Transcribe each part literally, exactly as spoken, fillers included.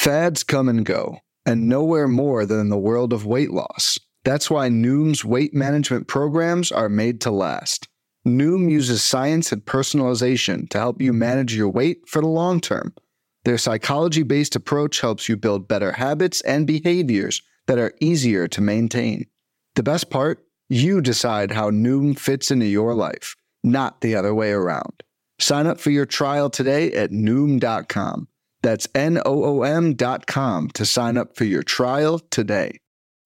Fads come and go, and nowhere more than in the world of weight loss. That's why Noom's weight management programs are made to last. Noom uses science and personalization to help you manage your weight for the long term. Their psychology-based approach helps you build better habits and behaviors that are easier to maintain. The best part? You decide how Noom fits into your life, not the other way around. Sign up for your trial today at Noom dot com. That's N O O M dot com to sign up for your trial today.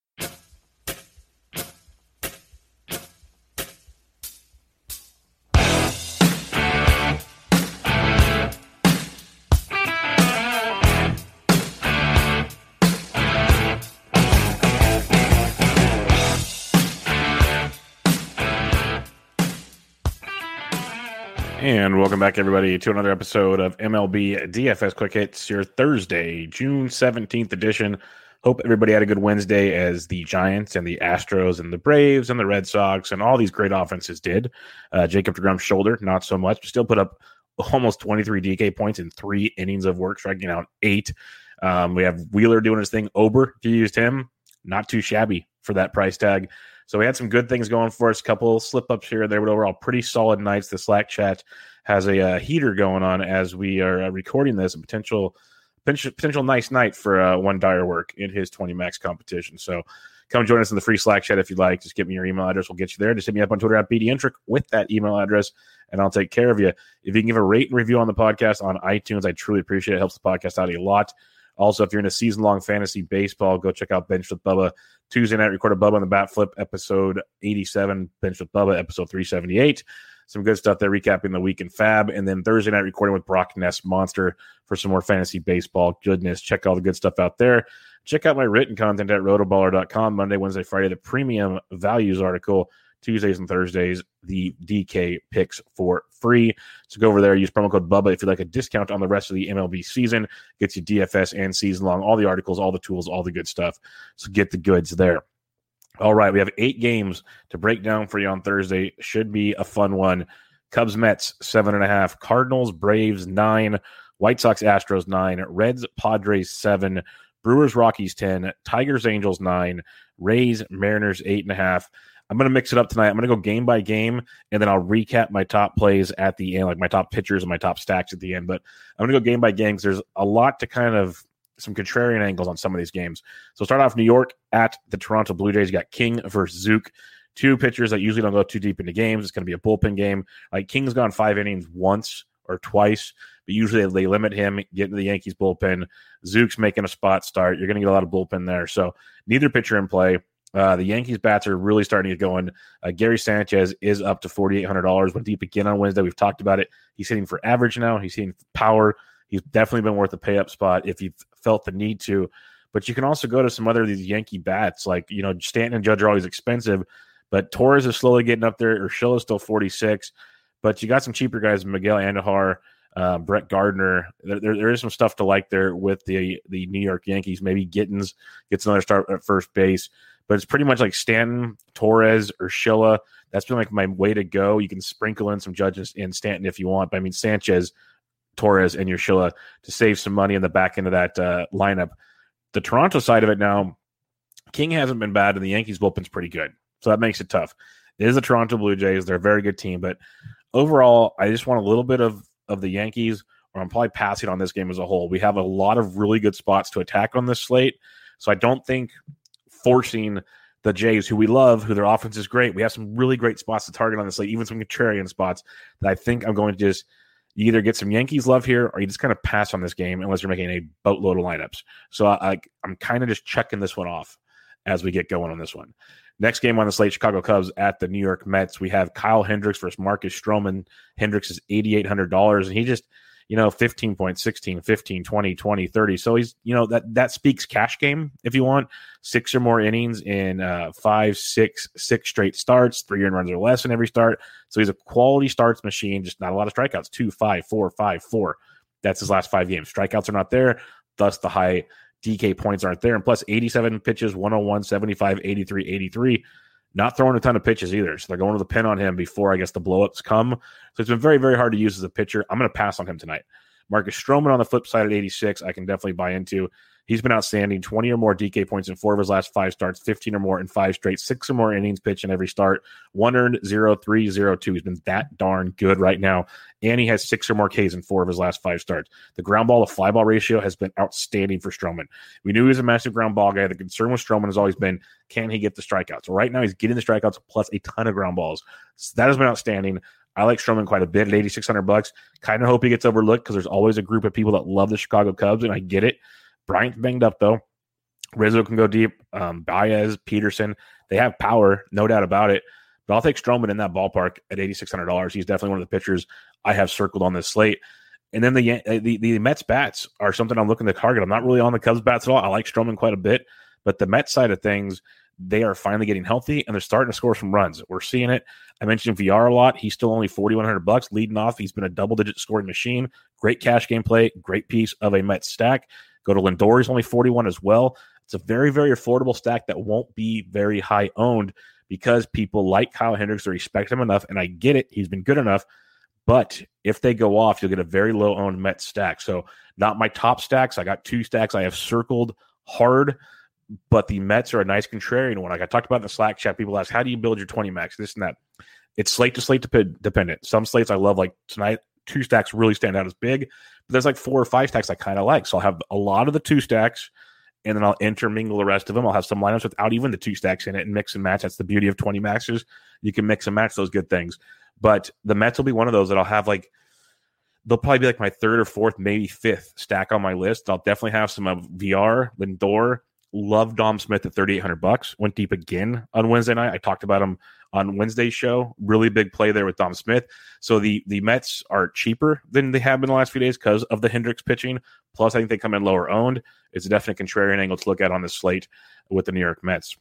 And welcome back, everybody, to another episode of M L B D F S Quick Hits, your Thursday, June seventeenth edition. Hope everybody had a good Wednesday as the Giants and the Astros and the Braves and the Red Sox and all these great offenses did. Uh, Jacob deGrom's shoulder, not so much, but still put up almost twenty-three D K points in three innings of work, striking out eight. Um, we have Wheeler doing his thing. Ober, if you used him, not too shabby for that price tag. So we had some good things going for us, a couple slip-ups here and there, but overall pretty solid nights. The Slack chat has a uh, heater going on as we are uh, recording this, a potential potential, potential nice night for uh, one Dyer work in his twenty max competition. So come join us in the free Slack chat if you'd like. Just give me your email address. We'll get you there. Just hit me up on Twitter at B D Intric with that email address, and I'll take care of you. If you can give a rate and review on the podcast on iTunes, I truly appreciate it. It helps the podcast out a lot. Also, if you're in a season-long fantasy baseball, go check out Bench with Bubba. Tuesday night, recorded Bubba on the Bat Flip, episode eighty-seven, Bench with Bubba, episode three seventy-eight. Some good stuff there, recapping the week in Fab. And then Thursday night, recording with Brock Ness Monster for some more fantasy baseball goodness. Check all the good stuff out there. Check out my written content at rotoballer dot com, Monday, Wednesday, Friday, the premium values article. Tuesdays and Thursdays, the D K picks for free. So go over there, use promo code Bubba if you'd like a discount on the rest of the M L B season. Gets you D F S and season long, all the articles, all the tools, all the good stuff. So get the goods there. All right, we have eight games to break down for you on Thursday. Should be a fun one. Cubs, Mets, seven and a half. Cardinals, Braves, nine. White Sox, Astros, nine. Reds, Padres, seven. Brewers, Rockies, ten. Tigers, Angels, nine. Rays, Mariners, eight and a half. I'm going to mix it up tonight. I'm going to go game by game, and then I'll recap my top plays at the end, like my top pitchers and my top stacks at the end. But I'm going to go game by game because there's a lot to kind of some contrarian angles on some of these games. So start off New York at the Toronto Blue Jays. You got King versus Zook, two pitchers that usually don't go too deep into games. It's going to be a bullpen game. Like King's gone five innings once or twice, but usually they limit him, get into the Yankees bullpen. Zook's making a spot start. You're going to get a lot of bullpen there. So neither pitcher in play. Uh, the Yankees bats are really starting to get going. Uh, Gary Sanchez is up to forty-eight hundred dollars. Went deep again on Wednesday. We've talked about it. He's hitting for average now. He's hitting for power. He's definitely been worth a pay-up spot if you've felt the need to. But you can also go to some other of these Yankee bats. Like, you know, Stanton and Judge are always expensive. But Torres is slowly getting up there. Urshela's still forty-six. But you got some cheaper guys, Miguel Andujar, uh, Brett Gardner. There, there, there is some stuff to like there with the, the New York Yankees. Maybe Gittins gets another start at first base. But it's pretty much like Stanton, Torres, Urshela. That's been like my way to go. You can sprinkle in some Judges in Stanton if you want. But I mean, Sanchez, Torres, and Urshela to save some money in the back end of that uh, lineup. The Toronto side of it now, King hasn't been bad, and the Yankees bullpen's pretty good. So that makes it tough. It is the Toronto Blue Jays. They're a very good team. But overall, I just want a little bit of, of the Yankees, or I'm probably passing on this game as a whole. We have a lot of really good spots to attack on this slate. So I don't think forcing the Jays, who we love, who their offense is great. We have some really great spots to target on this slate, even some contrarian spots that I think I'm going to just you either get some Yankees love here or you just kind of pass on this game unless you're making a boatload of lineups. So I, I'm kind of just checking this one off as we get going on this one. Next game on the slate, Chicago Cubs at the New York Mets. We have Kyle Hendricks versus Marcus Stroman. Hendricks is eighty-eight hundred dollars, and he just – you know, fifteen points, sixteen, fifteen, twenty, twenty, thirty. So he's, you know, that that speaks cash game if you want. Six or more innings in uh, five, six, six straight starts, three earned runs or less in every start. So he's a quality starts machine, just not a lot of strikeouts. Two, five, four, five, four. That's his last five games. Strikeouts are not there. Thus, the high D K points aren't there. And plus, eighty-seven pitches, one oh one, seventy-five, eighty-three, eighty-three. Not throwing a ton of pitches either. So they're going to the pin on him before, I guess, the blowups come. So it's been very, very hard to use as a pitcher. I'm going to pass on him tonight. Marcus Stroman on the flip side at eighty-six, I can definitely buy into. He's been outstanding, twenty or more D K points in four of his last five starts, fifteen or more in five straight, six or more innings pitched in every start, one earned, zero three, zero two. He's been that darn good right now, and he has six or more Ks in four of his last five starts. The ground ball to fly ball ratio has been outstanding for Stroman. We knew he was a massive ground ball guy. The concern with Stroman has always been, can he get the strikeouts? So right now he's getting the strikeouts plus a ton of ground balls. So that has been outstanding. I like Stroman quite a bit at eighty-six hundred bucks. Kind of hope he gets overlooked because there's always a group of people that love the Chicago Cubs, and I get it. Bryant's banged up, though. Rizzo can go deep. Um, Baez, Peterson, they have power, no doubt about it. But I'll take Stroman in that ballpark at eighty-six hundred dollars. He's definitely one of the pitchers I have circled on this slate. And then the, the the Mets bats are something I'm looking to target. I'm not really on the Cubs bats at all. I like Stroman quite a bit. But the Mets side of things, they are finally getting healthy, and they're starting to score some runs. We're seeing it. I mentioned V R a lot. He's still only forty-one hundred bucks leading off. He's been a double-digit scoring machine. Great cash game play. Great piece of a Mets stack. Go to Lindor. He's only forty-one as well. It's a very, very affordable stack that won't be very high owned because people like Kyle Hendricks. They respect him enough, and I get it. He's been good enough. But if they go off, you'll get a very low-owned Mets stack. So not my top stacks. I got two stacks I have circled hard, but the Mets are a nice contrarian one. Like I talked about in the Slack chat, people ask, how do you build your twenty max, this and that? It's slate to slate dependent. Some slates I love, like tonight, two stacks really stand out as big, but there's like four or five stacks I kind of like. So I'll have a lot of the two stacks, and then I'll intermingle the rest of them. I'll have some lineups without even the two stacks in it and mix and match. That's the beauty of twenty maxers. You can mix and match those good things. But the Mets will be one of those that I'll have like, they'll probably be like my third or fourth, maybe fifth stack on my list. I'll definitely have some of V R, Lindor. Love Dom Smith at thirty-eight hundred bucks. Went deep again on Wednesday night. I talked about him on Wednesday's show. Really big play there with Dom Smith. So the, the Mets are cheaper than they have been the last few days because of the Hendricks pitching. Plus, I think they come in lower owned. It's a definite contrarian angle to look at on this slate with the New York Mets.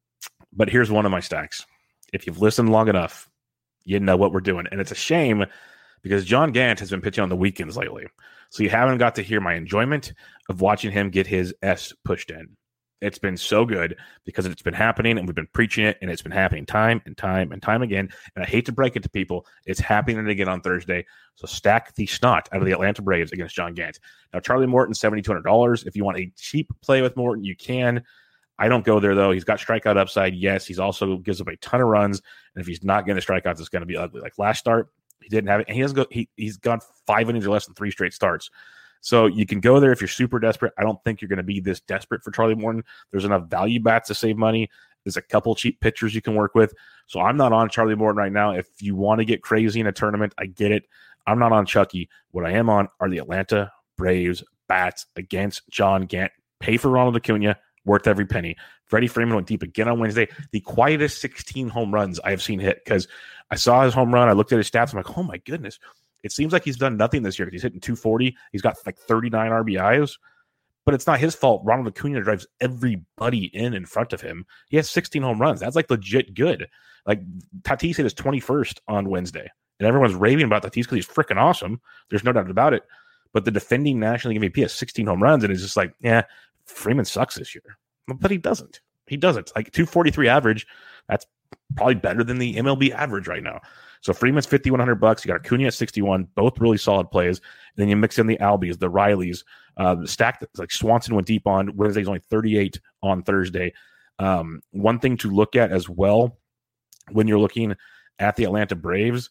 But here's one of my stacks. If you've listened long enough, you know what we're doing. And it's a shame because John Gant has been pitching on the weekends lately. So you haven't got to hear my enjoyment of watching him get his S pushed in. It's been so good because it's been happening and we've been preaching it, and it's been happening time and time and time again. And I hate to break it to people. It's happening again on Thursday. So stack the snot out of the Atlanta Braves against John Gant. Now, Charlie Morton, seven thousand two hundred dollars. If you want a cheap play with Morton, you can. I don't go there, though. He's got strikeout upside. Yes, he's also gives up a ton of runs. And if he's not getting the strikeouts, it's going to be ugly. Like last start, he didn't have it. And he doesn't go, he, he's gone five innings or less than three straight starts. So you can go there if you're super desperate. I don't think you're going to be this desperate for Charlie Morton. There's enough value bats to save money. There's a couple cheap pitchers you can work with. So I'm not on Charlie Morton right now. If you want to get crazy in a tournament, I get it. I'm not on Chucky. What I am on are the Atlanta Braves bats against John Gant. Pay for Ronald Acuna, worth every penny. Freddie Freeman went deep again on Wednesday. The quietest sixteen home runs I have seen hit because I saw his home run. I looked at his stats. I'm like, oh, my goodness. It seems like he's done nothing this year because he's hitting two forty. He's got like thirty-nine R B Is, but it's not his fault. Ronald Acuna drives everybody in in front of him. He has sixteen home runs. That's like legit good. Like Tatis hit his twenty-first on Wednesday, and everyone's raving about Tatis because he's freaking awesome. There's no doubt about it. But the defending National League M V P has sixteen home runs, and it's just like, yeah, Freeman sucks this year. But he doesn't. He doesn't. Like two forty-three average, that's probably better than the M L B average right now. So Freeman's fifty-one hundred bucks. You got Acuna at sixty-one, both really solid plays. And then you mix in the Albies, the Rileys, uh, the stack that like Swanson went deep on. Wednesday's only thirty-eight on Thursday. Um, one thing to look at as well when you're looking at the Atlanta Braves,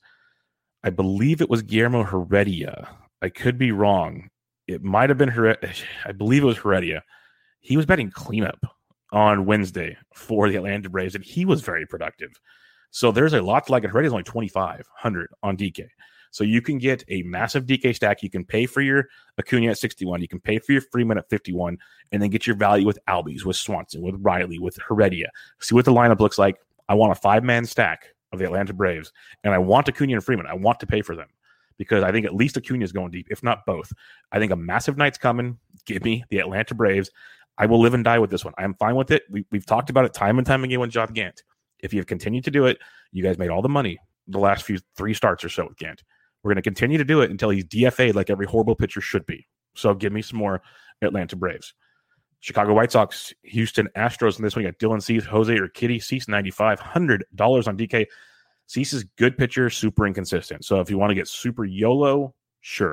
I believe it was Guillermo Heredia. I could be wrong. It might have been Heredia. I believe it was Heredia. He was betting cleanup on Wednesday for the Atlanta Braves, and he was very productive. So there's a lot to like it. Heredia's only twenty-five hundred on D K. So you can get a massive D K stack. You can pay for your Acuna at sixty-one. You can pay for your Freeman at fifty-one, and then get your value with Albies, with Swanson, with Riley, with Heredia. See what the lineup looks like. I want a five-man stack of the Atlanta Braves, and I want Acuna and Freeman. I want to pay for them because I think at least Acuna is going deep, if not both. I think a massive night's coming. Give me the Atlanta Braves. I will live and die with this one. I'm fine with it. We, we've talked about it time and time again with John Gant. If you've continued to do it, you guys made all the money the last few three starts or so with Gant. We're going to continue to do it until he's D F A'd like every horrible pitcher should be. So give me some more Atlanta Braves. Chicago White Sox, Houston Astros in this one. You got Dylan Cease, Jose Urquidy, Cease ninety-five hundred dollars on D K. Cease is good pitcher, super inconsistent. So if you want to get super YOLO, sure.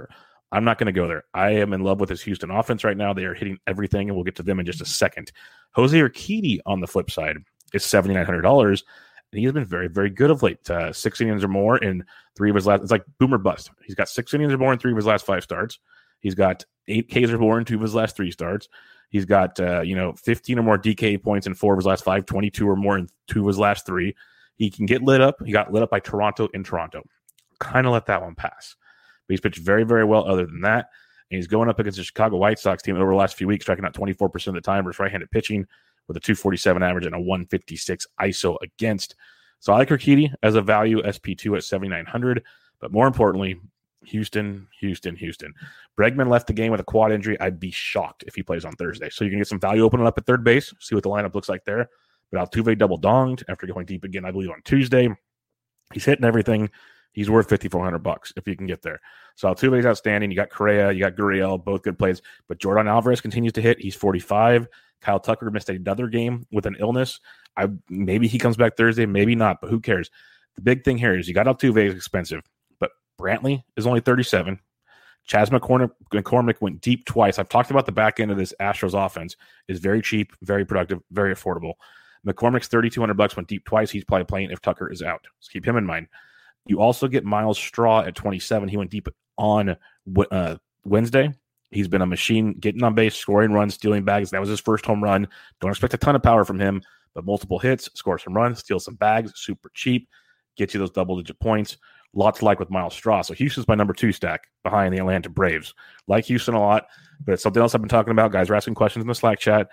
I'm not going to go there. I am in love with this Houston offense right now. They are hitting everything, and we'll get to them in just a second. Jose Urquidy, on the flip side, is seven thousand nine hundred dollars, and he has been very, very good of late. Uh, six innings or more in three of his last – it's like boomer bust. He's got six innings or more in three of his last five starts. He's got eight Ks or more in two of his last three starts. He's got, uh, you know, fifteen or more D K points in four of his last five, twenty-two or more in two of his last three. He can get lit up. He got lit up by Toronto in Toronto. Kind of let that one pass. But he's pitched very, very well other than that. And he's going up against the Chicago White Sox team over the last few weeks, striking out twenty-four percent of the time versus right-handed pitching with a two forty-seven average and a one fifty-six I S O against. So I like Urquidy as a value S P two at seventy-nine hundred. But more importantly, Houston, Houston, Houston. Bregman left the game with a quad injury. I'd be shocked if he plays on Thursday. So you can get some value opening up at third base, see what the lineup looks like there. But Altuve double donged after going deep again, I believe, on Tuesday. He's hitting everything. He's worth fifty-four hundred bucks if you can get there. So Altuve is outstanding. You got Correa, you got Gurriel, both good plays. But Jordan Alvarez continues to hit. He's forty-five. Kyle Tucker missed another game with an illness. I maybe he comes back Thursday, maybe not, but who cares? The big thing here is you got Altuve is expensive, but Brantley is only thirty-seven. Chas McCormick, McCormick went deep twice. I've talked about the back end of this Astros offense is very cheap, very productive, very affordable. McCormick's thirty-two hundred bucks, went deep twice. He's probably playing if Tucker is out. So keep him in mind. You also get Miles Straw at twenty-seven. He went deep on uh, Wednesday. He's been a machine getting on base, scoring runs, stealing bags. That was his first home run. Don't expect a ton of power from him, but multiple hits, score some runs, steal some bags, super cheap, get you those double-digit points. Lots to like with Miles Straw. So Houston's my number two stack behind the Atlanta Braves. Like Houston a lot, but it's something else I've been talking about. Guys are asking questions in the Slack chat.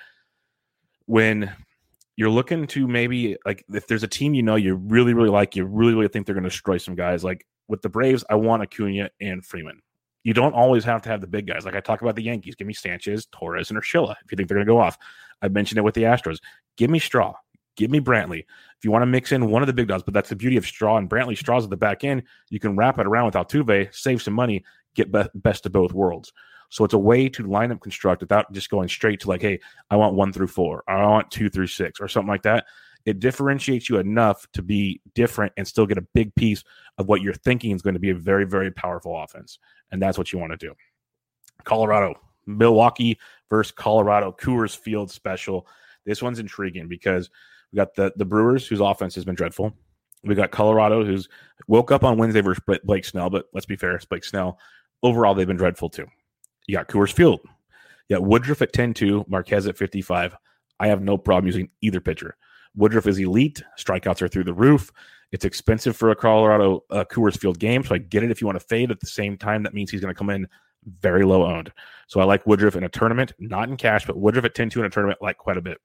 When you're looking to maybe, like, if there's a team you know you really, really like, you really, really think they're going to destroy some guys. Like with the Braves, I want Acuna and Freeman. You don't always have to have the big guys. Like I talk about the Yankees. Give me Sanchez, Torres, and Urshela if you think they're going to go off. I mentioned it with the Astros. Give me Straw. Give me Brantley. If you want to mix in one of the big dogs, but that's the beauty of Straw and Brantley. Straw's at the back end. You can wrap it around with Altuve, save some money, get be- best of both worlds. So it's a way to line up construct without just going straight to like, hey, I want one through four, or I want two through six, or something like that. It differentiates you enough to be different and still get a big piece of what you're thinking is going to be a very, very powerful offense. And that's what you want to do. Colorado, Milwaukee versus Colorado, Coors Field special. This one's intriguing because we got the, the Brewers, whose offense has been dreadful. We got Colorado, who's woke up on Wednesday versus Blake Snell, but let's be fair, it's Blake Snell. Overall, they've been dreadful too. You got Coors Field. You got Woodruff at ten two, Marquez at fifty-five. I have no problem using either pitcher. Woodruff is elite. Strikeouts are through the roof. It's expensive for a Colorado uh, Coors Field game, so I get it if you want to fade. At the same time, that means he's going to come in very low owned. So I like Woodruff in a tournament, not in cash, but Woodruff at ten two in a tournament, like quite a bit.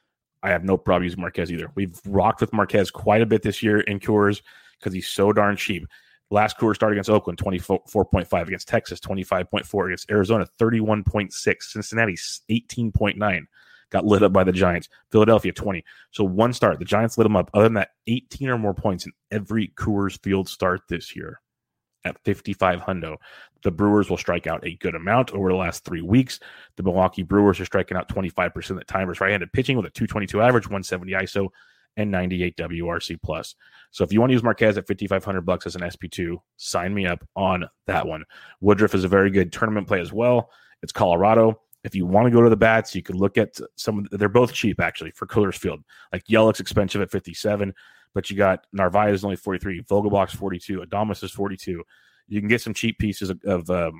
I have no problem using Marquez either. We've rocked with Marquez quite a bit this year in Coors because he's so darn cheap. Last Coors start against Oakland, twenty-four point five. Against Texas, twenty-five point four. Against Arizona, thirty-one point six. Cincinnati, eighteen point nine. Got lit up by the Giants. Philadelphia, twenty. So one start. The Giants lit them up. Other than that, eighteen or more points in every Coors Field start this year at fifty-five hundo. The Brewers will strike out a good amount over the last three weeks. The Milwaukee Brewers are striking out twenty-five percent of the time versus right-handed pitching with a two twenty-two average, one seventy I S O, and ninety-eight W R C plus. So if you want to use Marquez at fifty-five hundred bucks as an S P two, sign me up on that one. Woodruff is a very good tournament play as well. It's Colorado. If you want to go to the bats, you can look at some. They're both cheap actually for Coors Field. Like Yellick's expensive at fifty-seven, but you got Narvaez is only forty-three, Vogelbach's forty-two, Adames is forty-two. You can get some cheap pieces of of, um,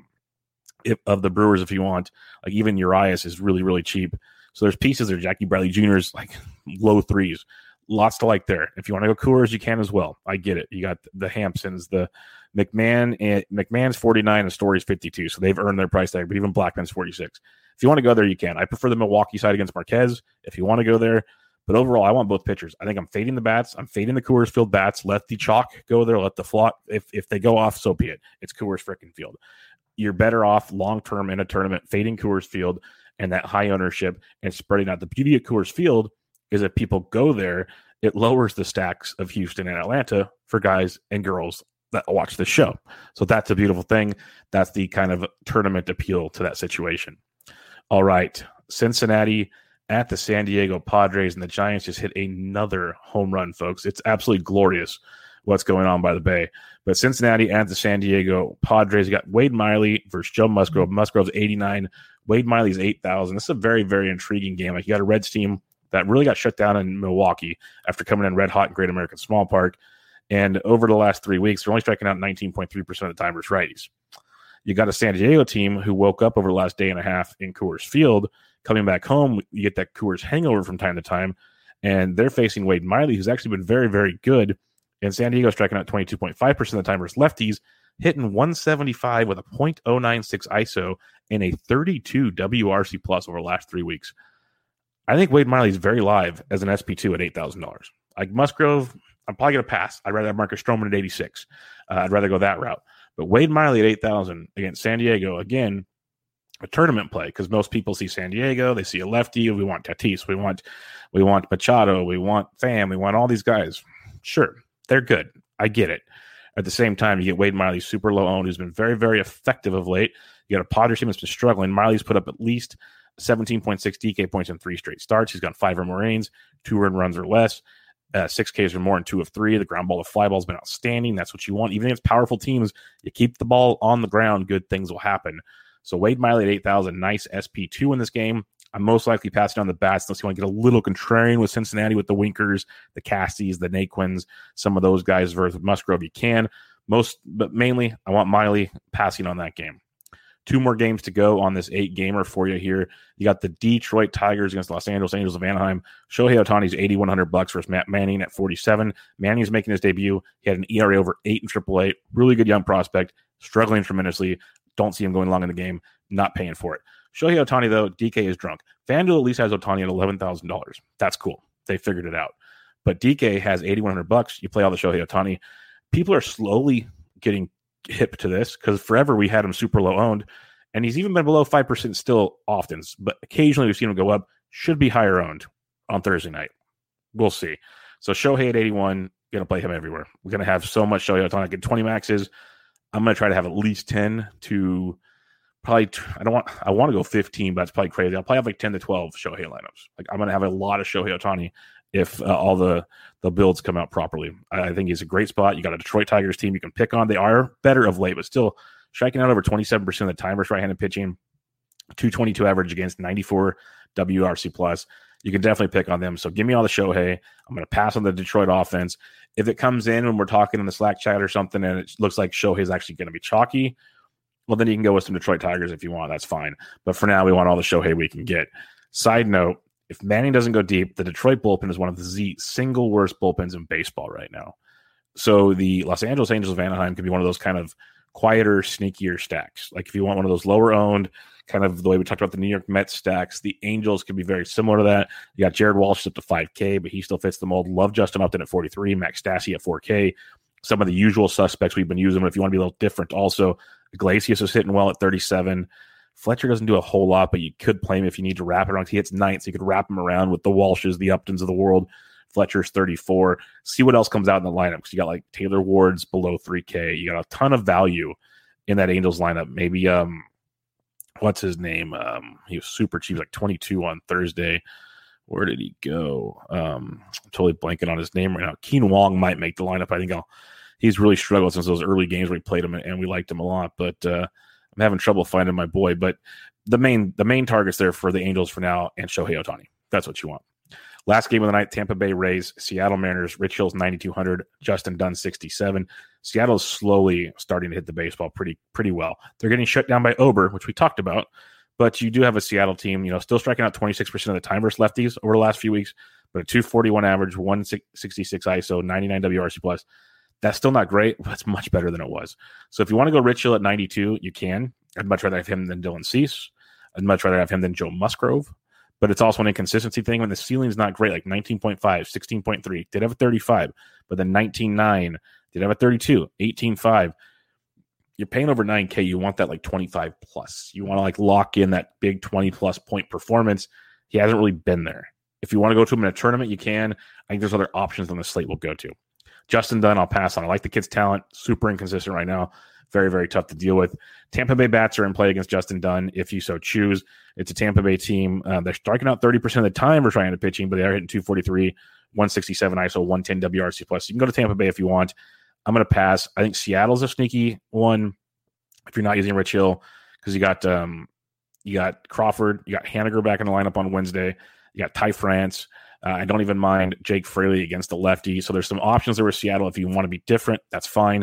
of the Brewers if you want. Like even Urias is really really cheap. So there's pieces there. Jackie Bradley Junior's like low threes. Lots to like there. If you want to go Coors, you can as well. I get it. You got the Hampsons, the McMahon, and McMahon's forty-nine and Story's fifty-two, so they've earned their price tag, but even Blackman's forty-six. If you want to go there, you can. I prefer the Milwaukee side against Marquez if you want to go there. But overall, I want both pitchers. I think I'm fading the bats. I'm fading the Coors Field bats. Let the chalk go there. Let the flop. If if they go off, so be it. It's Coors frickin' Field. You're better off long-term in a tournament fading Coors Field and that high ownership and spreading out. The beauty of Coors Field is if people go there, it lowers the stacks of Houston and Atlanta for guys and girls that watch the show. So that's a beautiful thing. That's the kind of tournament appeal to that situation. All right, Cincinnati at the San Diego Padres, and the Giants just hit another home run, folks. It's absolutely glorious what's going on by the Bay. But Cincinnati and the San Diego Padres, you got Wade Miley versus Joe Musgrove. Musgrove's eighty-nine, Wade Miley's eight thousand. This is a very, very intriguing game. Like, you got a Reds team that really got shut down in Milwaukee after coming in red hot in Great American Small Park. And over the last three weeks, they're only striking out nineteen point three percent of the time versus righties. You got a San Diego team who woke up over the last day and a half in Coors Field. Coming back home, you get that Coors hangover from time to time. And they're facing Wade Miley, who's actually been very, very good. And San Diego striking out twenty-two point five percent of the time versus lefties, hitting one seventy-five with a point oh nine six I S O and a thirty-two W R C plus over the last three weeks. I think Wade Miley is very live as an S P two at eight thousand dollars. Like Musgrove, I'm probably going to pass. I'd rather have Marcus Stroman at eighty-six. Uh, I'd rather go that route. But Wade Miley at eight thousand against San Diego, again, a tournament play, because most people see San Diego, they see a lefty. We want Tatis, we want we want Machado, we want Pham, we want all these guys. Sure, they're good. I get it. At the same time, you get Wade Miley, super low owned, who's been very, very effective of late. You got a Padres team that's been struggling. Miley's put up at least seventeen point six D K points in three straight starts. He's got five or more innings, two earned runs or less, uh, six Ks or more in two of three. The ground ball to fly ball has been outstanding. That's what you want. Even against powerful teams, you keep the ball on the ground, good things will happen. So Wade Miley at eight thousand, nice S P two in this game. I'm most likely passing on the bats unless you want to get a little contrarian with Cincinnati with the Winkers, the Casties, the Naquins, some of those guys versus Musgrove. You can. Most, but mainly, I want Miley passing on that game. Two more games to go on this eight-gamer for you here. You got the Detroit Tigers against Los Angeles Angels of Anaheim. Shohei Ohtani's eighty-one hundred bucks versus Matt Manning at forty-seven. Manning's making his debut. He had an E R A over eight in triple A. Really good young prospect. Struggling tremendously. Don't see him going long in the game. Not paying for it. Shohei Ohtani, though, D K is drunk. FanDuel at least has Ohtani at eleven thousand dollars. That's cool. They figured it out. But D K has eighty-one hundred bucks. You play all the Shohei Ohtani. People are slowly getting hip to this because forever we had him super low owned. And he's even been below five percent still often. But occasionally we've seen him go up. Should be higher owned on Thursday night. We'll see. So Shohei at eighty-one, going to play him everywhere. We're going to have so much Shohei Ohtani. Get twenty maxes. I'm going to try to have at least ten to probably, I don't want, I want to go fifteen, but that's probably crazy. I'll probably have like ten to twelve Shohei lineups. Like, I'm going to have a lot of Shohei Ohtani if uh, all the, the builds come out properly. I, I think he's a great spot. You got a Detroit Tigers team you can pick on. They are better of late, but still striking out over twenty-seven percent of the time versus right-handed pitching. two twenty-two average against ninety-four W R C plus. You can definitely pick on them. So give me all the Shohei. I'm going to pass on the Detroit offense. If it comes in when we're talking in the Slack chat or something and it looks like Shohei is actually going to be chalky, well, then you can go with some Detroit Tigers if you want. That's fine. But for now, we want all the Shohei we can get. Side note, if Manning doesn't go deep, the Detroit bullpen is one of the Z single worst bullpens in baseball right now. So the Los Angeles Angels of Anaheim can be one of those kind of quieter, sneakier stacks. Like if you want one of those lower owned, kind of the way we talked about the New York Mets stacks, the Angels could be very similar to that. You got Jared Walsh up to five K, but he still fits the mold. Love Justin Upton at forty-three, Max Stassi at four K. Some of the usual suspects we've been using, but if you want to be a little different, also Iglesias is hitting well at thirty-seven. Fletcher doesn't do a whole lot, but you could play him if you need to wrap it around. He hits ninth, so you could wrap him around with the Walshes, the Uptons of the world. Fletcher's thirty-four. See what else comes out in the lineup, because you got like Taylor Ward's below three K. You got a ton of value in that Angels lineup. Maybe um, what's his name? Um, he was super cheap, like twenty-two on Thursday. Where did he go? Um, I'm totally blanking on his name right now. Keen Wong might make the lineup. I think I'll. He's really struggled since those early games where we played him and we liked him a lot. But uh, I'm having trouble finding my boy. But the main the main targets there for the Angels for now and Shohei Ohtani. That's what you want. Last game of the night, Tampa Bay Rays, Seattle Mariners, Rich Hill's ninety-two hundred, Justin Dunn sixty-seven. Seattle's slowly starting to hit the baseball pretty pretty well. They're getting shut down by Ober, which we talked about, but you do have a Seattle team, you know, still striking out twenty-six percent of the time versus lefties over the last few weeks, but a two forty-one average, one sixty-six I S O, ninety-nine W R C plus. That's still not great, but it's much better than it was. So if you want to go Rich Hill at ninety-two, you can. I'd much rather have him than Dylan Cease. I'd much rather have him than Joe Musgrove. But it's also an inconsistency thing when the ceiling's not great, like nineteen point five, sixteen point three, did have a thirty-five, but then nineteen point nine, did have a thirty-two, eighteen point five. You're paying over nine K. You want that like twenty-five plus. You want to like lock in that big twenty plus point performance. He hasn't really been there. If you want to go to him in a tournament, you can. I think there's other options on the slate we'll go to. Justin Dunn, I'll pass on. I like the kid's talent. Super inconsistent right now. Very, very tough to deal with. Tampa Bay bats are in play against Justin Dunn if you so choose. It's a Tampa Bay team. Uh, they're striking out thirty percent of the time for trying to pitching, but they are hitting two forty-three, one sixty-seven I S O, one ten W R C plus. You can go to Tampa Bay if you want. I'm going to pass. I think Seattle's a sneaky one if you're not using Rich Hill, because you got um, you got Crawford, you got Haniger back in the lineup on Wednesday, you got Ty France. Uh, I don't even mind Jake Fraley against the lefty. So there's some options there with Seattle. If you want to be different, that's fine.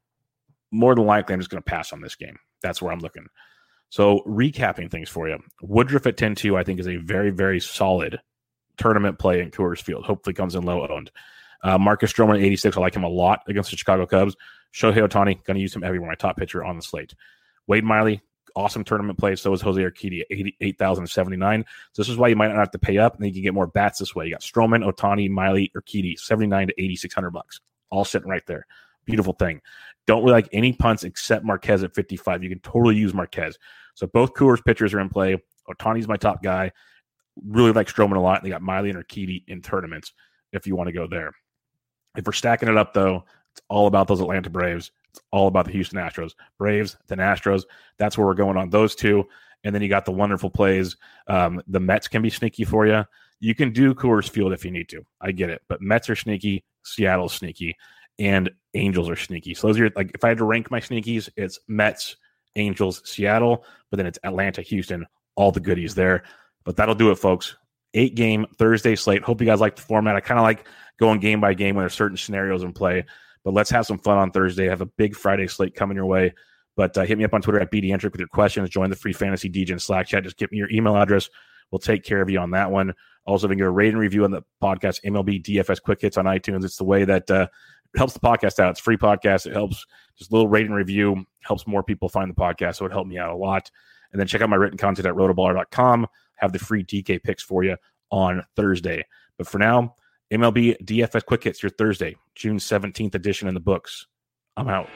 More than likely, I'm just going to pass on this game. That's where I'm looking. So recapping things for you, Woodruff at ten two, I think, is a very, very solid tournament play in Coors Field. Hopefully comes in low owned. Uh, Marcus Stroman at eighty-six, I like him a lot against the Chicago Cubs. Shohei Ohtani, going to use him everywhere. My top pitcher on the slate. Wade Miley, awesome tournament play. So is Jose Urquidy at eight thousand seventy-nine. So this is why you might not have to pay up, and then you can get more bats this way. You got Stroman, Ohtani, Miley, Urquidy, seventy-nine to eighty-six hundred bucks, all sitting right there. Beautiful thing. Don't really like any punts except Marquez at fifty-five. You can totally use Marquez. So both Coors pitchers are in play. Ohtani's my top guy. Really like Stroman a lot. They got Miley and Urquidy in tournaments if you want to go there. If we're stacking it up, though, it's all about those Atlanta Braves. It's all about the Houston Astros. Braves, then Astros. That's where we're going on those two. And then you got the wonderful plays. Um, the Mets can be sneaky for you. You can do Coors Field if you need to. I get it. But Mets are sneaky. Seattle's sneaky. And Angels are sneaky. So those are, like, if I had to rank my sneakies, it's Mets, Angels, Seattle, but then it's Atlanta, Houston, all the goodies there. But that'll do it, folks. Eight game Thursday slate. Hope you guys like the format. I kind of like going game by game when there's certain scenarios in play. But let's have some fun on Thursday. I have a big Friday slate coming your way. But uh, hit me up on Twitter at B D Entric with your questions. Join the free fantasy D J and Slack chat. Just give me your email address. We'll take care of you on that one. Also, if you can get a rate and review on the podcast, M L B D F S Quick Hits on iTunes. It's the way that uh, helps the podcast out. It's a free podcast. It helps. Just a little rate and review helps more people find the podcast, so it helped me out a lot. And then check out my written content at rotoballer dot com. Have the free D K picks for you on Thursday. But for now, M L B D F S Quick Hits, your Thursday, June seventeenth edition in the books. I'm out.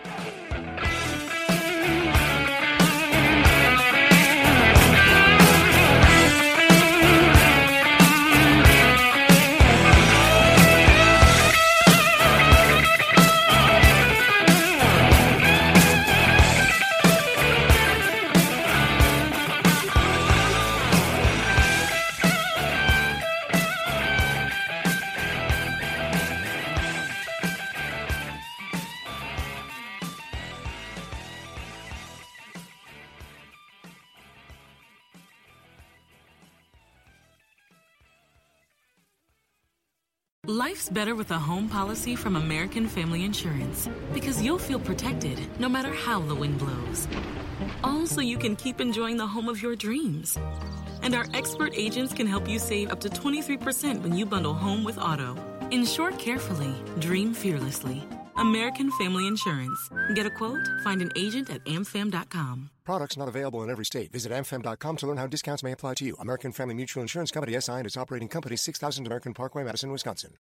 Life's better with a home policy from American Family Insurance, because you'll feel protected no matter how the wind blows. All so you can keep enjoying the home of your dreams. And our expert agents can help you save up to twenty-three percent when you bundle home with auto. Insure carefully, dream fearlessly. American Family Insurance. Get a quote? Find an agent at A M F A M dot com. Products not available in every state. Visit A M F A M dot com to learn how discounts may apply to you. American Family Mutual Insurance Company, S I and its operating company, six thousand American Parkway, Madison, Wisconsin.